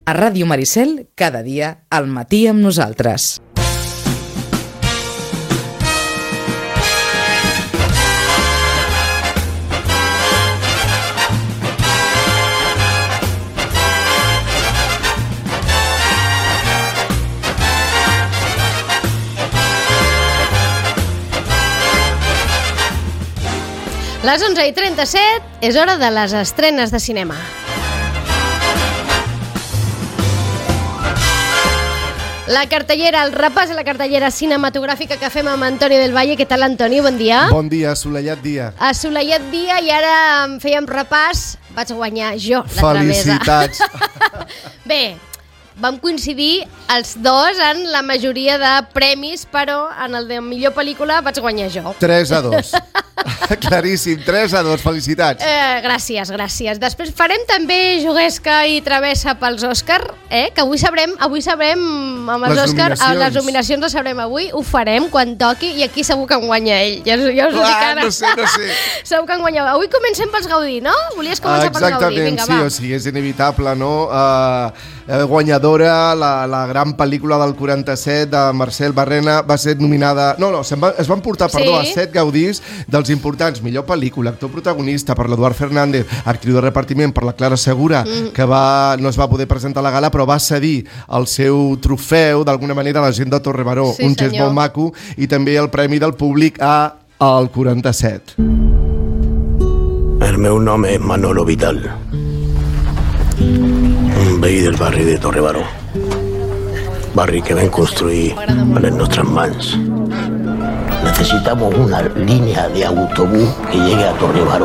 A Ràdio Maricel, cada dia, al matí amb nosaltres. Les 11:37 és hora de les estrenes de cinema. La cartellera, el repàs de la cartellera cinematogràfica que fem amb Antoni del Valle. Què tal, Antoni? Bon dia. Bon dia, assolellat dia. Assolellat dia, i ara fèiem repàs. Vaig guanyar jo la tramesa. Felicitats. Bé, vam coincidir els dos en la majoria de premis, però en el de millor pel·lícula vaig guanyar jo. 3-2. Claríssim, 3-2, felicitats. Gràcies. Després farem també juguesca i travessa pels Òscar, que avui sabrem amb els Òscar, les nominacions les sabrem avui, ho farem quan toqui, i aquí segur que en guanya ell. Ja us ho dic ara. No sé. Segur que en guanya. Avui comencem pels Gaudí, no? Volies començar pels Gaudí? Exactament, vinga, sí, va. o sigui, és inevitable, no? Guanyadora, la gran pel·lícula del 47 de Marcel Barrena, va ser nominada... es van portar, a 7 Gaudís dels importants. Millor pel·lícula, actor protagonista per l'Eduard Fernández, actriu de repartiment per la Clara Segura, que no es va poder presentar a la gala, però va cedir el seu trofeu, d'alguna manera, a la gent de Torre Baró, un gest molt maco, i també el premi del públic al 47. El meu nom és Manolo Vital, un veí del barri de Torre Baró, barri que vam construir amb les nostres mans. Necesitamos una línea de autobús que llegue a Torre Baró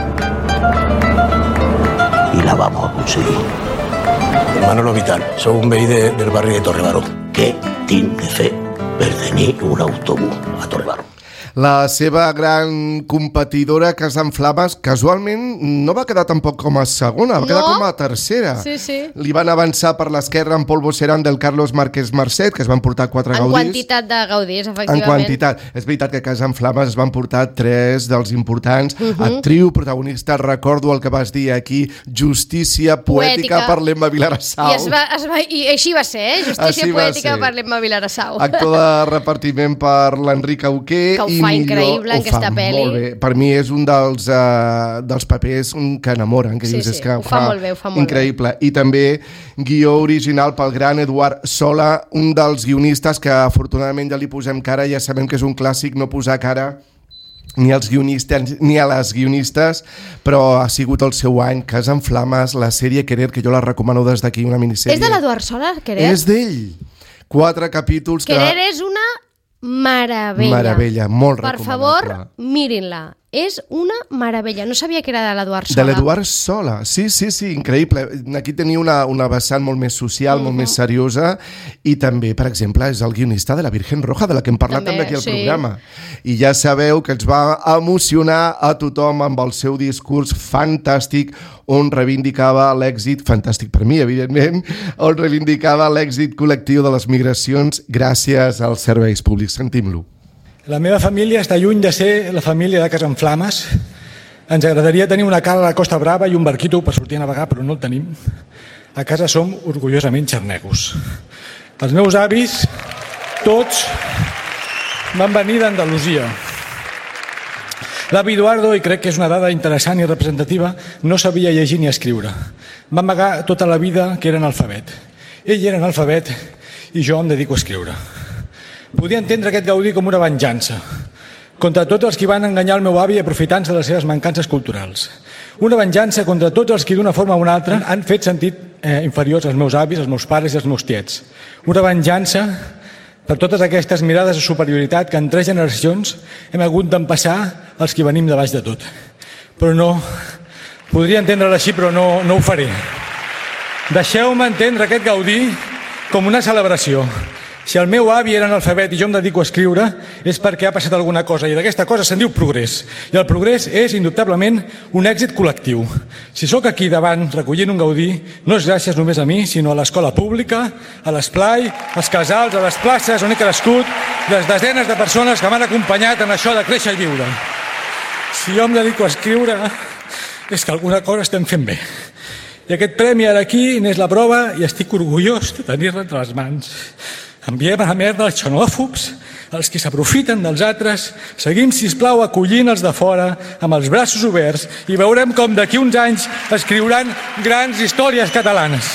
y la vamos a conseguir. Manolo Vital, soy un veí del barri de Torre Baró. Què tinc de fer per tenir un autobús a Torre Baró? La seva gran competidora, Casa en Flames, casualment no va quedar tampoc com a segona, va quedar com a tercera. Sí. Li van avançar per l'esquerra en Polvo Serán del Carlos Márquez Marcet, que es van portar 4 gaudís. En quantitat de gaudís, efectivament. En quantitat. És veritat que a Casa en Flames es van portar 3 dels importants. Actriu, protagonista, recordo el que vas dir aquí, justícia poètica per l'Emma Vilarassau. I així va ser, justícia poètica per l'Emma Vilarassau. Actor de repartiment per l'Enric Auqué. Que ho fa increïble en aquesta pel·li. Molt bé. Per mi és un dels papers que enamoren, que dius, és que ho fa molt bé, increïble. I també guió original pel gran Eduard Sola, un dels guionistes que afortunadament ja li posem cara, ja sabem que és un clàssic no posar cara ni als guionistes ni a les guionistes, però ha sigut el seu any. Casa en Flames, la sèrie Querer, que jo la recomano des d'aquí, una minissèrie. És de l'Eduard Sola, Querer? És d'ell. 4 capítols que... Querer és una meravella. Meravella, molt recomanable. Per favor, mirin-la. És una meravella. No sabia que era de l'Eduard Sola. De l'Eduard Sola, sí, increïble. Aquí tenia una vessant molt més social, molt més seriosa, i també, per exemple, és el guionista de La Virgen Roja, de la que hem parlat també aquí al programa. I ja sabeu que ens va emocionar a tothom amb el seu discurs fantàstic, on reivindicava l'èxit, fantàstic per mi, evidentment, on reivindicava l'èxit col·lectiu de les migracions gràcies als serveis públics. Sentim-lo. La meva família està lluny de ser la família de Casa en Flames. Ens agradaria tenir una cala a la Costa Brava i un barquito per sortir a navegar, però no el tenim. A casa som orgullosament xarnegos. Els meus avis, tots, van venir d'Andalusia. L'avi Eduardo, i crec que és una dada interessant i representativa, no sabia llegir ni escriure. Va amagar tota la vida que era analfabet. Ell era analfabet i jo em dedico a escriure. Podia entendre aquest Gaudí com una venjança contra tots els que van enganyar el meu avi aprofitant-se de les seves mancances culturals. Una venjança contra tots els que d'una forma o una altra han fet sentit inferiors als meus avis, als meus pares i als meus tiets. Una venjança per totes aquestes mirades de superioritat que en 3 generacions hem hagut d'empassar els que venim de baix de tot. Però no, podria entendre-la així, però no ho faré. Deixeu-me entendre aquest Gaudí com una celebració. Si el meu avi era analfabet i jo em dedico a escriure, és perquè ha passat alguna cosa, i d'aquesta cosa se'n diu progrés. I el progrés és, indubtablement, un èxit col·lectiu. Si sóc aquí davant recollint un Gaudí, no és gràcies només a mi, sinó a l'escola pública, a l'esplai, als casals, a les places on he crescut, les desenes de persones que m'han acompanyat en això de créixer i viure. Si jo em dedico a escriure, és que alguna cosa estem fent bé. I aquest premi ara aquí n'és la prova i estic orgullós de tenir-la entre les mans. Enviem a la merda els xenòfobs, els que s'aprofiten dels altres, seguim, sisplau, acollint els de fora amb els braços oberts i veurem com d'aquí uns anys escriuran grans històries catalanes.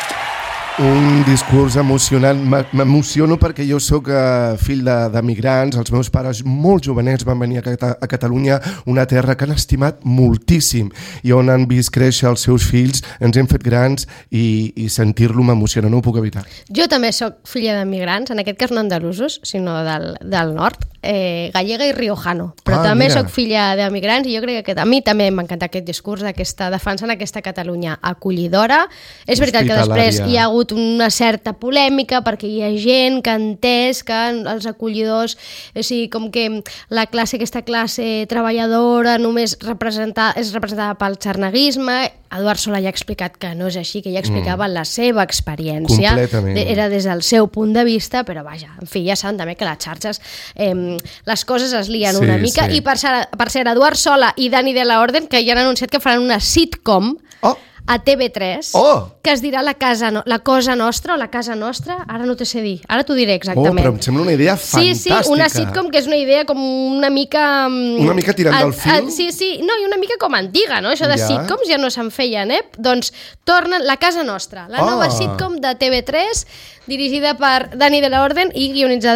Un discurs emocionant. M'emociono perquè jo sóc fill de migrants. Els meus pares molt jovenets van venir a Catalunya, una terra que han estimat moltíssim i on han vist créixer els seus fills. Ens hem fet grans i sentir-lo m'emociona, no ho puc evitar. Jo també sóc filla de migrants, en aquest cas no andalusos, sinó del nord, gallega i riojano, però també sóc filla de migrants i jo crec que a mi també m'encanta aquest discurs defensant aquesta Catalunya acollidora. És veritat que després hi ha hagut una certa polèmica perquè hi ha gent que ha entès que els acollidors, o sigui, com que aquesta classe treballadora només és representada pel xarneguisme. Eduard Solà ja ha explicat que no és així, que ja explicava la seva experiència. Era des del seu punt de vista, però vaja, en fi, ja saben també que les xarxes les coses es lien una mica. I per cert, Eduard Solà i Dani de la Orden, que ja han anunciat que faran una sitcom a TV3, que es dirà La Cosa Nostra o La Casa Nostra, ara no t'ho sé dir, ara t'ho diré exactament. Però em sembla una idea fantàstica. Sí, una sitcom que és una idea com una mica... Una mica tirant del fil? Sí, no, i una mica com antiga, no? Això de sitcoms ja no se'n feien, Doncs tornen La Casa Nostra, la nova sitcom de TV3, dirigida per Dani de la Orden i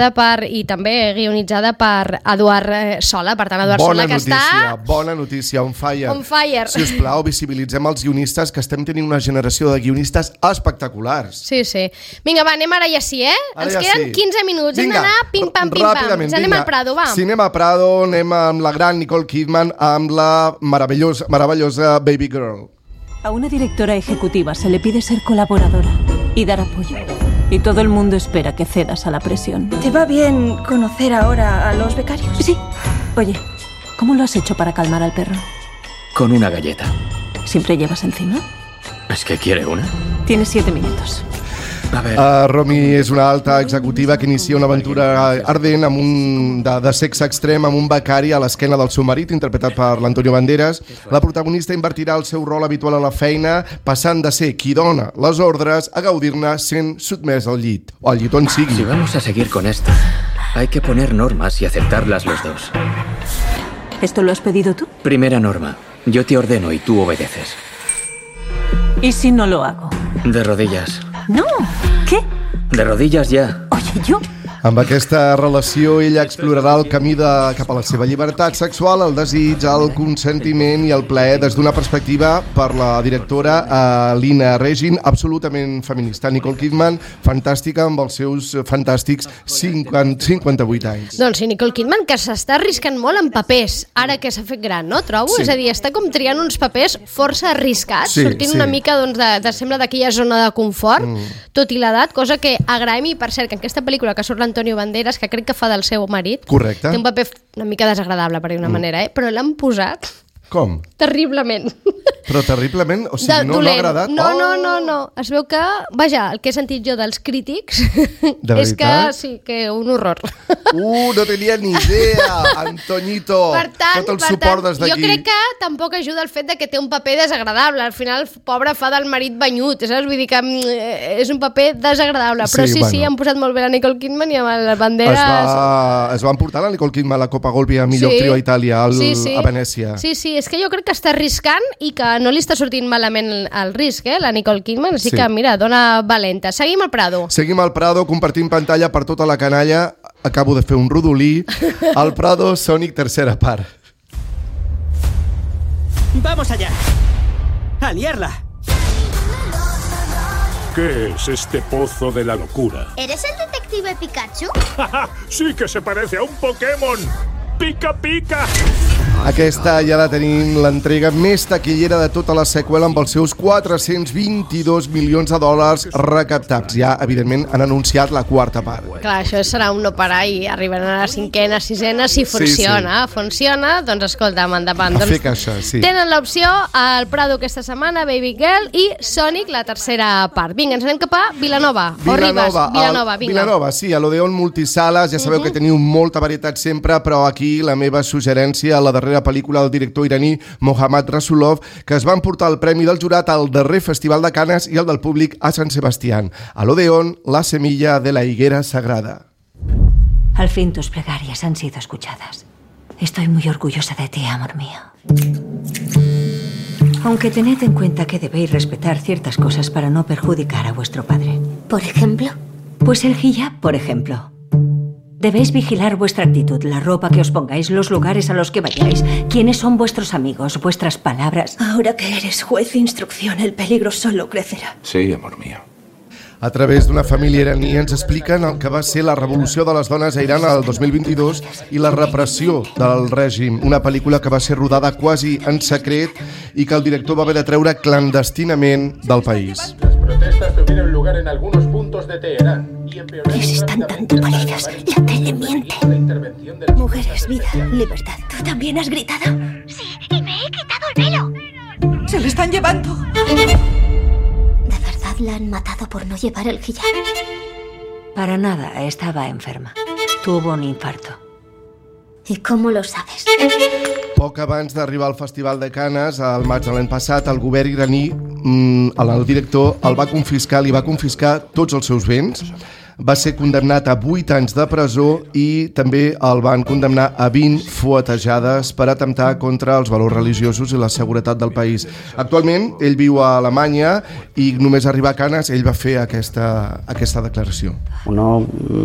també guionitzada per Eduard Solà. Per tant, Eduard Solà que està... Bona notícia, on fire. On fire. Si us plau, visibilitzem els guionistes, que estem tenint una generació de guionistes espectaculars. Sí. Vinga, va, anem ara ja sí, Ens queden 15 minuts. Hem d'anar pim-pam. Anem al Prado, va. Si anem a Prado, anem amb la gran Nicole Kidman, amb la maravillosa Baby Girl. A una directora ejecutiva se le pide ser colaboradora y dar apoyo. Y todo el mundo espera que cedas a la presión. ¿Te va bien conocer ahora a los becarios? Sí. Oye, ¿cómo lo has hecho para calmar al perro? Con una galleta. ¿Siempre llevas encima? ¿Es que quiere una? Tienes 7 minutos. A ver. Romy és una alta executiva que inicia una aventura ardent de sexe extrem amb un becari a l'esquena del seu marit, interpretat per l'Antonio Banderas. La protagonista invertirà el seu rol habitual a la feina, passant de ser qui dona les ordres a gaudir-ne sent sotmès al llit, o al llit on sigui. Si vamos a seguir con esto, hay que poner normas y aceptarlas los dos. ¿Esto lo has pedido tú? Primera norma, yo te ordeno y tú obedeces. ¿Y si no lo hago? De rodillas. No, ¿qué? De rodillas ya. Oye, yo... Amb aquesta relació, ella explorarà el camí cap a la seva llibertat sexual, el desig, el consentiment i el plaer des d'una perspectiva per la directora Lina Regin, absolutament feminista. Nicole Kidman, fantàstica, amb els seus fantàstics 58 anys. Doncs sí, Nicole Kidman, que s'està arriscant molt en papers, ara que s'ha fet gran, no? Trobo? Sí. És a dir, està com triant uns papers força arriscats, sortint una mica sembla d'aquella zona de confort, tot i l'edat, cosa que agraïm, i per cert, que en aquesta pel·lícula que surt Antonio Banderas, que crec que fa del seu marit. Correcte. Té un paper una mica desagradable, per dir una manera, però l'han posat... Com? Terriblement. Però terriblement? O sigui, no l'ha agradat? No. Es veu que, vaja, el que he sentit jo dels crítics és que sí, que un horror. No tenia ni idea, Antoñito. Per tant, tot el suport des d'aquí. Jo crec que tampoc ajuda el fet de que té un paper desagradable. Al final, el pobre fa del marit banyut, saps? Vull dir que és un paper desagradable. Però sí, han posat molt bé la Nicole Kidman i amb el Banderas... Es va emportar la Nicole Kidman a la Copa Golbi a millor actriu a Itàlia, a Venècia. Sí, és que jo crec que està arriscant i que no li està sortint malament el risc, la Nicole Kidman, així que, mira, dona valenta. Seguim al Prado. Seguim al Prado, compartim pantalla per tota la canalla. Acabo de fer un rodolí. Al Prado, Sonic, tercera part. ¡Vamos allá! ¡A liarla! ¿Qué es este pozo de la locura? ¿Eres el detective Pikachu? ¡Sí que se parece a un Pokémon! ¡Pica, pica! Aquesta ja la tenim, l'entrega més taquillera de tota la seqüela, amb els seus 422 milions de dòlars recaptats. Ja, evidentment, han anunciat la quarta part. Clar, això serà un no parar i arribaran a la cinquena, sisena, si funciona. Sí. Funciona, doncs escolta'm, endavant. A fer caixa, sí. Tenen l'opció al Prado aquesta setmana, Baby Girl, i Sonic, la tercera part. Vinga, ens anem cap a Vilanova. Vilanova, sí, a l'Odeon Multisales. Ja sabeu que teniu molta varietat sempre, però aquí la meva suggerència, la darrera darrera pel·lícula del director iraní Mohammad Rasulov, que es va emportar el premi del jurat al darrer Festival de Canes i el del públic a Sant Sebastián. A l'Odeón, La semilla de la higuera sagrada. Al fin tus plegarias han sido escuchadas. Estoy muy orgullosa de ti, amor mío. Aunque tened en cuenta que debéis respetar ciertas cosas para no perjudicar a vuestro padre. ¿Por ejemplo? Pues el hijab, por ejemplo. Debéis vigilar vuestra actitud, la ropa que os pongáis, los lugares a los que vayáis, quiénes son vuestros amigos, vuestras palabras. Ahora que eres juez de instrucción, el peligro solo crecerá. Sí, amor mío. A través d'una família iraní ens expliquen el que va ser la revolució de les dones a Iran el 2022 i la repressió del règim, una pel·lícula que va ser rodada quasi en secret i que el director va haver de treure clandestinament del país. Las protestas tuvieron lugar en algunos puntos de Teherán y empeoraron. Están tan pálidas. La tele miente. Mujeres, vida, libertad. ¿Tú también has gritado? Sí, y me he quitado el velo. ¡Se le están llevando! ¿De verdad la han matado por no llevar el hijab? Para nada, estaba enferma. Tuvo un infarto. ¿Y cómo lo sabes? Poc abans d'arribar al Festival de Canes, al maig de l'any passat, el govern iraní, el director, li va confiscar tots els seus béns. Va ser condemnat a 8 anys de presó i també el van condemnar a 20 fuetejades per atemptar contra els valors religiosos i la seguretat del país. Actualment, ell viu a Alemanya i només arribar a Canes ell va fer aquesta declaració. No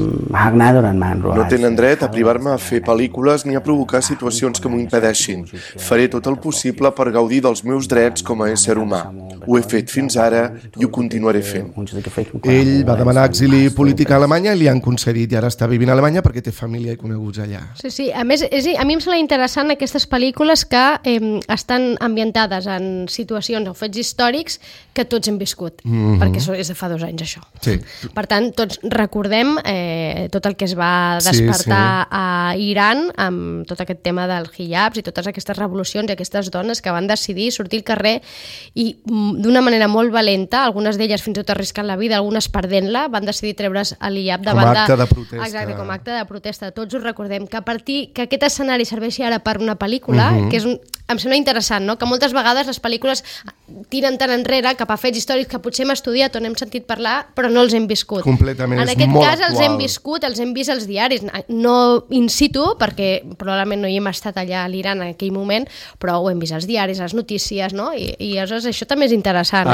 tenen dret a privar-me a fer pel·lícules ni a provocar situacions que m'ho impedeixin. Faré tot el possible per gaudir dels meus drets com a ésser humà. Ho he fet fins ara i ho continuaré fent. Ell va demanar exili polític a Alemanya i li han concedit i ara està vivint a Alemanya perquè té família i coneguts allà. Sí. A més, a mi em sembla interessant aquestes pel·lícules que estan ambientades en situacions o fets històrics que tots hem viscut, perquè és de fa 2 anys això. Sí. Per tant, tots recordem tot el que es va despertar a Iran amb tot aquest tema dels hijabs i totes aquestes revolucions i aquestes dones que van decidir sortir al carrer i d'una manera molt valenta, algunes d'elles fins i tot arriscant la vida, algunes perdent-la, van decidir treure's el hijab davant com a acte de protesta. Exacte, com a acte de protesta. Tots ho recordem. Que a partir que aquest escenari serveixi ara per una pel·lícula, que em sembla interessant, no? Que moltes vegades les pel·lícules tiren tan enrere cap a fets històrics que potser hem estudiat o n'hem sentit parlar, però no els hem viscut. Completament, en aquest cas els hem viscut, els hem vist als diaris, no in situ, perquè probablement no hi hem estat allà a l'Iran en aquell moment, però ho hem vist als diaris, a les notícies, no? I aleshores això també és interessant,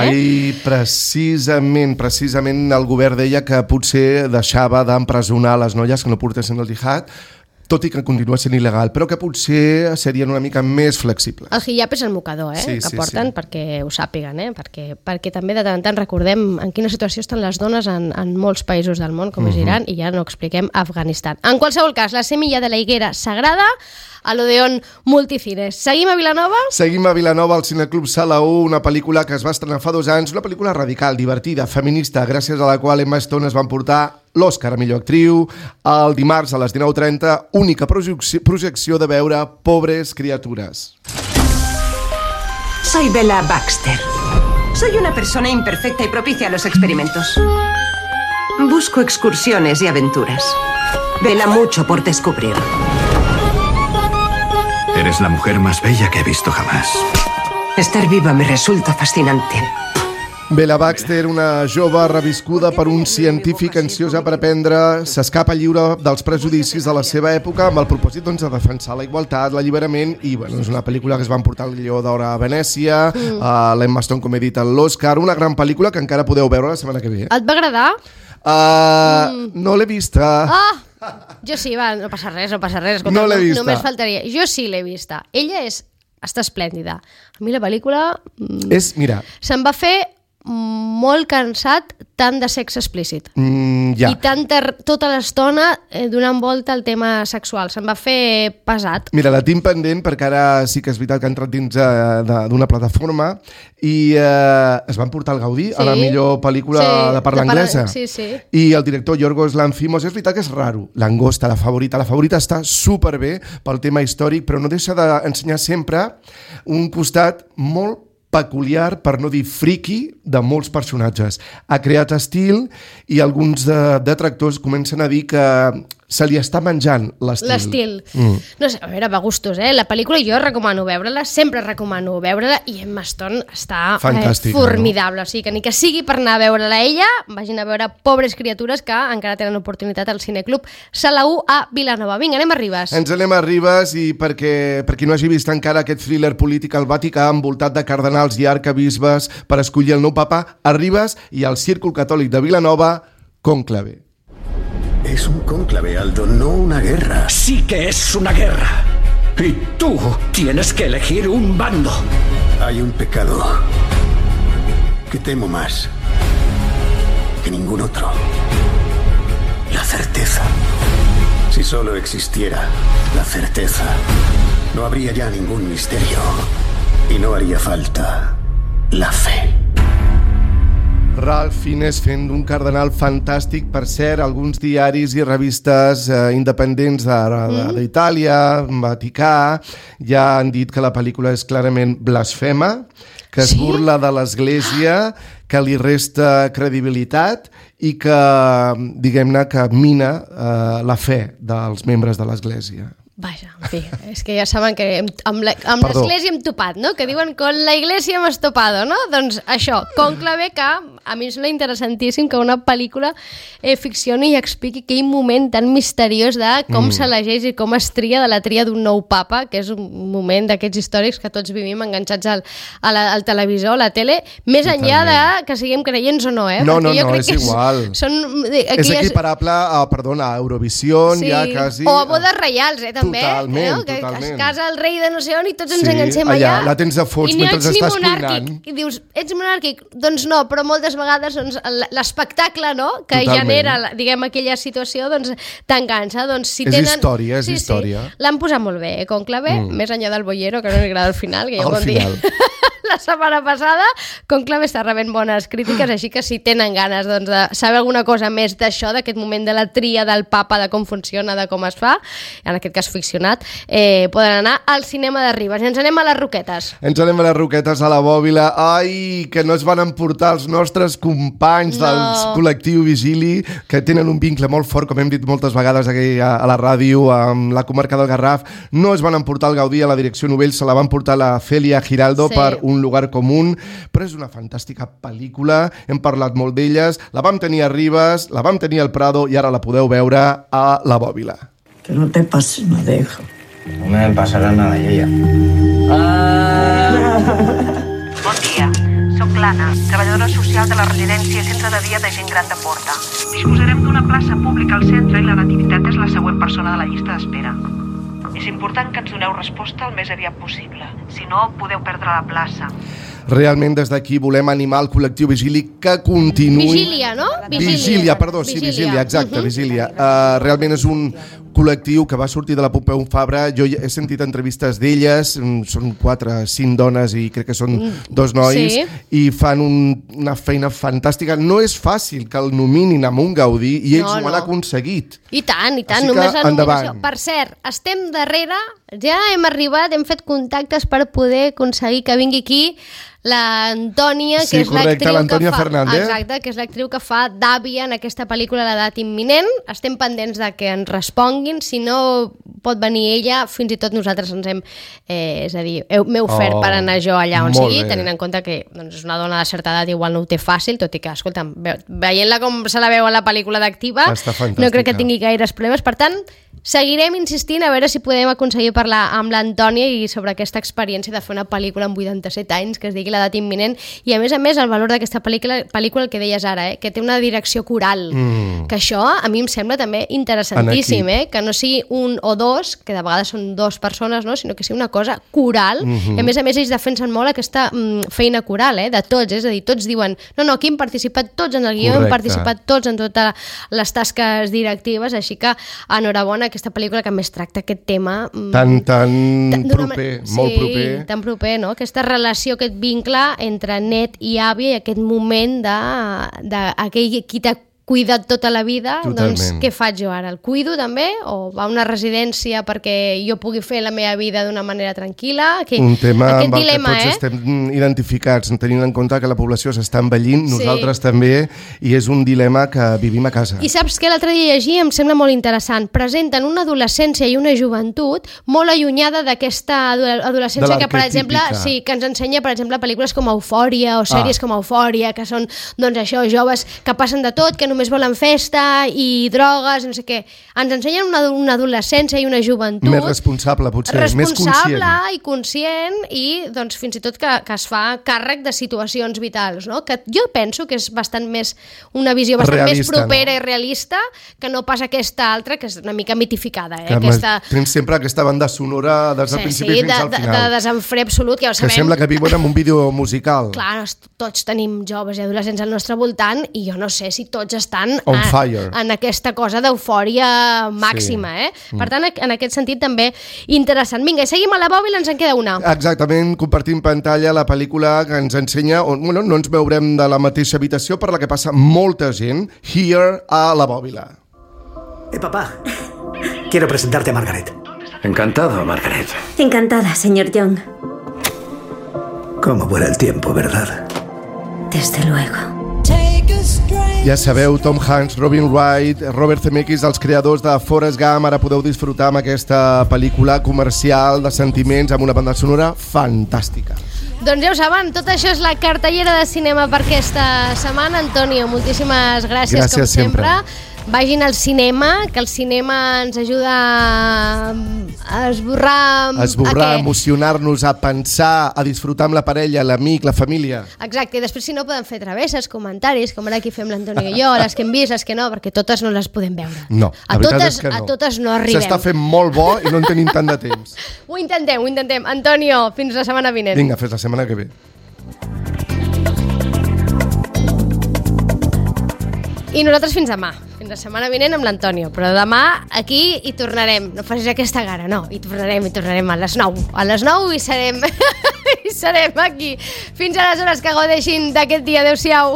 Precisament el govern deia que potser deixava d'empresonar les noies que no portessin el jihad, tot i que continua sent il·legal, però que potser serien una mica més flexibles. El hijab és el mocador, que porten perquè ho sàpiguen, perquè també de tant en tant recordem en quina situació estan les dones en molts països del món, com és Iran, i ja no expliquem Afganistan. En qualsevol cas, La semilla de la higuera sagrada, a l'Odeón Multicines. Seguim a Vilanova? Seguim a Vilanova, al Cineclub Sala 1, una pel·lícula que es va estrenar fa 2 anys, una pel·lícula radical, divertida, feminista, gràcies a la qual Emma Stone es va emportar l'Oscar a millor actriu. El dimarts a les 19:30, única projecció de veure Pobres criatures. Soy Bella Baxter. Soy una persona imperfecta y propicia a los experimentos. Busco excursiones y aventuras. Vela mucho por descubrir. Eres la mujer más bella que he visto jamás. Estar viva me resulta fascinante. Bella Baxter, una jove reviscuda per un científic ansiós a aprendre, s'escapa lliure dels prejudicis de la seva època amb el propòsit de defensar la igualtat, l'alliberament, i és una pel·lícula que es va emportar el Lleó d'Or a Venècia, l'Emma Stone, com he dit, a l'Oscar, una gran pel·lícula que encara podeu veure la setmana que ve. Et va agradar? No l'he vista. Jo sí, no passa res. Escolta, no l'he vista. Només faltaria. Jo sí l'he vista. Ella està esplèndida. A mi la pel·lícula... Se'm va fer molt cansat tant de sexe explícit i tota l'estona donant volta al tema sexual, se'm va fer pesat. Mira, la tinc pendent perquè ara sí que és veritat que ha entrat dins d'una plataforma i es van portar el Gaudí a la millor pel·lícula de parla anglesa i el director Yorgos Lanthimos, és veritat que és raro, Langosta, la favorita està superbé pel tema històric, però no deixa d'ensenyar sempre un costat molt peculiar, per no dir friki, de molts personatges. Ha creat estil i alguns detractors comencen a dir que se li està menjant l'estil. No sé, a veure, va gustos, La pel·lícula jo recomano veure-la, sempre recomano veure-la, i Emma Stone està formidable, o sigui que ni que sigui per anar a veure-la ella, vagin a veure Pobres criatures, que encara tenen oportunitat al Cineclub Sala 1 a Vilanova. Vinga, anem a Ribes. Ens anem a Ribes, i per qui no hagi vist encara aquest thriller polític al Vaticà envoltat de cardenals i arcabisbes per escollir el nou papa, a Ribes i al Círcul Catòlic de Vilanova, Cónclave. Es un cónclave, Aldo, no una guerra. Sí que es una guerra. Y tú tienes que elegir un bando. Hay un pecado que temo más que ningún otro. La certeza. Si solo existiera la certeza, no habría ya ningún misterio y no haría falta la fe. Ralph Fiennes fent d'un cardenal fantàstic. Per cert, alguns diaris i revistes independents d'Itàlia, Vaticà, ja han dit que la pel·lícula és clarament blasfema, que es burla de l'Església, que li resta credibilitat i que, diguem-ne, que mina la fe dels membres de l'Església. Vaja, en fi, és que ja saben que amb l'Església hem topat, no? Que diuen con la Iglesia hemos topado, no? Doncs això, Cónclave, que a mi em sembla interessantíssim que una pel·lícula ficcioni i expliqui aquell moment tan misteriós de com s'elegeix i com es tria de la tria d'un nou papa, que és un moment d'aquests històrics que tots vivim enganxats al televisor, a la tele, més enllà de que siguem creients o no, No, és igual. És equiparable a Eurovisió, ja quasi... O a bodes reials, també. Totalment. Que es casa el rei de no sé on i tots ens enganxem allà. La tens de fons mentre estàs cuinant. I dius, ets monàrquic? Doncs no, però moltes vegades l'espectacle que genera, diguem, aquella situació, doncs t'enganxa. És història, és història. L'han posat molt bé, Cónclave, més enllà del bollero, que no m'agrada al final, que ja ho vam dir la setmana passada. Cónclave està rebent bones crítiques, així que si tenen ganes de saber alguna cosa més d'això, d'aquest moment de la tria del papa, de com funciona, de com es fa, en aquest cas ficcionat, poden anar al cinema de Ribes. I ens anem a les Roquetes. Ens anem a les Roquetes, a la Bòbila. Ai, que no es van emportar els nostres companys del col·lectiu Vigili, que tenen un vincle molt fort, com hem dit moltes vegades aquí a la ràdio, amb la comarca del Garraf. No es van emportar el Gaudí a la direcció Novell, se la van portar la Cèlia Giraldo per Un lugar común, però és una fantàstica pel·lícula, hem parlat molt d'elles, la vam tenir a Ribes, la vam tenir al Prado i ara la podeu veure a la Bòbila. Que no te pase nada, hijo. No me pasará nada, Yaya. Bon dia, soc l'Anna, treballadora social de la residència i centre de dia de gent gran de Porta. Disposarem d'una plaça pública al centre i la Nativitat és la següent persona de la llista d'espera. És important que ens doneu resposta el més aviat possible. Si no, podeu perdre la plaça. Realment des d'aquí volem animar el col·lectiu Vigili que continuï... Vigília, no? Vigília, perdó, sí, Vigília, exacte, Vigília. Realment és un col·lectiu que va sortir de la Pompeu Fabra. Jo he sentit entrevistes d'elles, són 4 o 5 dones i crec que són 2 nois, i fan una feina fantàstica. No és fàcil que el nominin amb un Gaudí i ells ho han aconseguit. I tant, només la nominació. Per cert, estem darrere, ja hem arribat, hem fet contactes per poder aconseguir que vingui aquí l'Antònia, que és l'actriu l'Antònia Fernández. Exacte, que és l'actriu que fa d'àvia en aquesta pel·lícula L'edat imminent. Estem pendents de que ens responguin, si no pot venir ella, fins i tot nosaltres ens hem, és a dir, m'he ofert per anar jo allà on sigui, tenint en compte que és una dona de certa edat, igual no ho té fàcil, tot i que, escolta'm, veient-la com se la veu a la pel·lícula d'Activa, no crec que tingui gaires problemes. Per tant, seguirem insistint a veure si podem aconseguir parlar amb l'Antònia i sobre aquesta experiència de fer una pel·lícula amb 87 anys que es digui L'edat imminent, i a més el valor d'aquesta pel·lícula el que deies ara, que té una direcció coral, que això a mi em sembla també interessantíssim, que no sigui un o dos, que de vegades són 2 persones, no? Sinó que sigui una cosa coral, i a més ells defensen molt aquesta feina coral, de tots, és a dir, tots diuen no, aquí hem participat tots en el guió, hem participat tots en totes les tasques directives, així que enhorabona aquesta pel·lícula que més tracta aquest tema tan proper, molt proper. Sí, tan proper, no? Aquesta relació, aquest vincle entre net i àvia i aquest moment d'aquell qui t'ha cuidat tota la vida, Totalment. doncs què faig jo ara? El cuido també? O va a una residència perquè jo pugui fer la meva vida d'una manera tranquil·la? Un tema aquest amb el dilema, que tots estem identificats, tenint en compte que la població s'està envellint, nosaltres també, i és un dilema que vivim a casa. I saps què l'altre dia llegia em sembla molt interessant. Presenten una adolescència i una joventut molt allunyada d'aquesta adolescència que, per exemple, que ens ensenya, per exemple, pel·lícules com Eufòria o sèries com Eufòria, que són, doncs això, joves que passen de tot, que només volen festa i drogues, no sé què. Ens ensenyen una adolescència i una joventut més responsable, potser, més conscient. Responsable i conscient i, doncs, fins i tot que es fa càrrec de situacions vitals, no? Que jo penso que és bastant més una visió bastant realista, més propera, no? I realista, que no pas aquesta altra, que és una mica mitificada. Tens sempre aquesta banda sonora des del principi fins al final. De desenfre absolut, que ja ho sabem. Que sembla que viuen en un vídeo musical. Clar, tots tenim joves i adolescents al nostre voltant i jo no sé si tots estan en aquesta cosa d'eufòria màxima, Per tant, en aquest sentit també interessant. Vinga, i seguim a la bòbila, ens en queda una. Exactament, compartim pantalla la pel·lícula que ens ensenya, no ens veurem de la mateixa habitació per la que passa molta gent, Here a la bòbila. Papá, quiero presentarte a Margaret. Encantado, Margaret. Encantada, señor Young. Cómo vuela el tiempo, ¿verdad? Desde luego. Ja sabeu, Tom Hanks, Robin Wright, Robert Zemeckis, els creadors de Forrest Gump, ara podeu disfrutar amb aquesta pel·lícula comercial de sentiments amb una banda sonora fantàstica. Doncs ja ho saben, tot això és la cartellera de cinema per aquesta setmana. Antonio, moltíssimes gràcies com sempre. Vagin al cinema, que el cinema ens ajuda a esborrar... A emocionar-nos, a pensar, a disfrutar amb la parella, l'amic, la família. Exacte, i després si no podem fer travesses, comentaris, com ara aquí fem l'Antonio i jo, les que hem vist, les que no, perquè totes no les podem veure. No, la veritat és que no. A totes no arribem. S'està fent molt bo i no en tenim tant de temps. Ho intentem. Antonio, fins la setmana vinent. Vinga, fins la setmana que ve. I nosaltres fins demà. Fins la setmana vinent amb l'Antonio. Però demà aquí hi tornarem. No facis aquesta gara, no. Hi tornarem a les 9. A les 9 hi serem. I serem aquí. Fins aleshores, que gaudeixin d'aquest dia. Adéu-siau.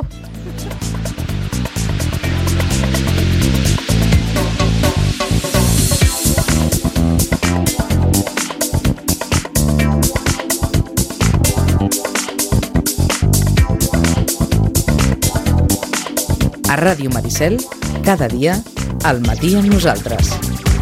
A Ràdio Maricel, cada dia, al matí amb nosaltres.